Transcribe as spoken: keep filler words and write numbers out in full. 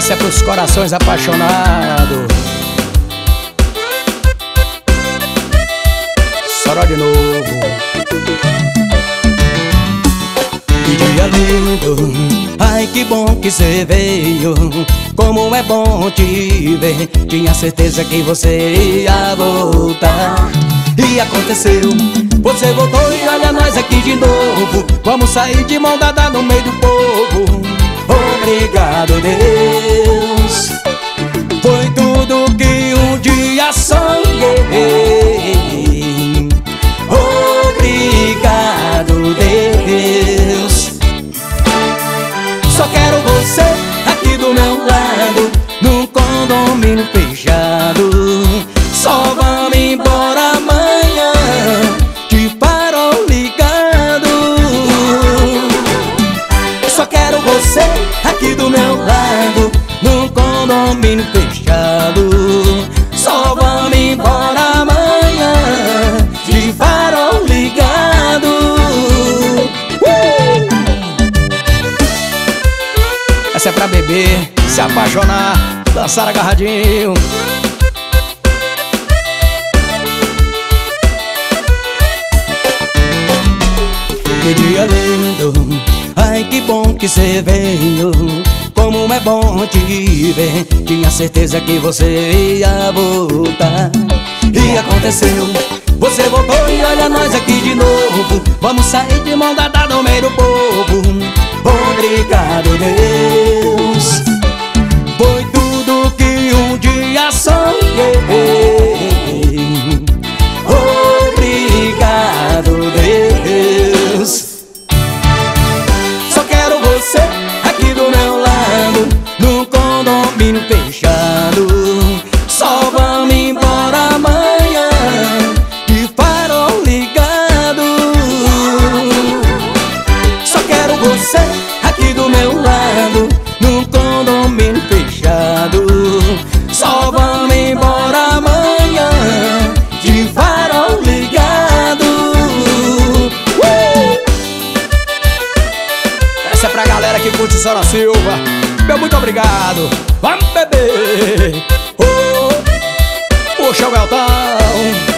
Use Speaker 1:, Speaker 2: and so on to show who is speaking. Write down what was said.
Speaker 1: Essa é pros corações apaixonados. Soró de novo.
Speaker 2: Que dia lindo, ai que bom que cê veio. Como é bom te ver. Tinha certeza que você ia voltar. E aconteceu, você voltou e olha nós aqui de novo. Vamos sair de mão dada no meio do povo. Obrigado, Deus. Foi tudo que um dia sonhei. Obrigado, Deus. Só quero você aqui do meu lado, num condomínio fechado. Só vamos embora amanhã, de farol ligado. Só quero você aqui do meu lado, num condomínio fechado. Só vamos embora amanhã, de farol ligado. uh!
Speaker 1: Essa é pra beber, se apaixonar, dançar agarradinho.
Speaker 2: Que dia lindo, ai que bom que cê veio. Como é bom te ver. Tinha certeza que você ia voltar. E aconteceu, você voltou e olha nós aqui de novo. Vamos sair de mão dada no meio do povo. Obrigado, Deus. Foi tudo que um dia sonhei. Obrigado, Deus. Só quero você aqui do meu lado, num condomínio fechado. Só vamos embora amanhã, de farol ligado. Só quero você aqui do meu lado, num condomínio fechado. Só vamos embora amanhã, de farol ligado. uh!
Speaker 1: Essa é pra galera que curte Sora Silva. Meu muito obrigado. Vamos beber. Oh, puxa o Beltão.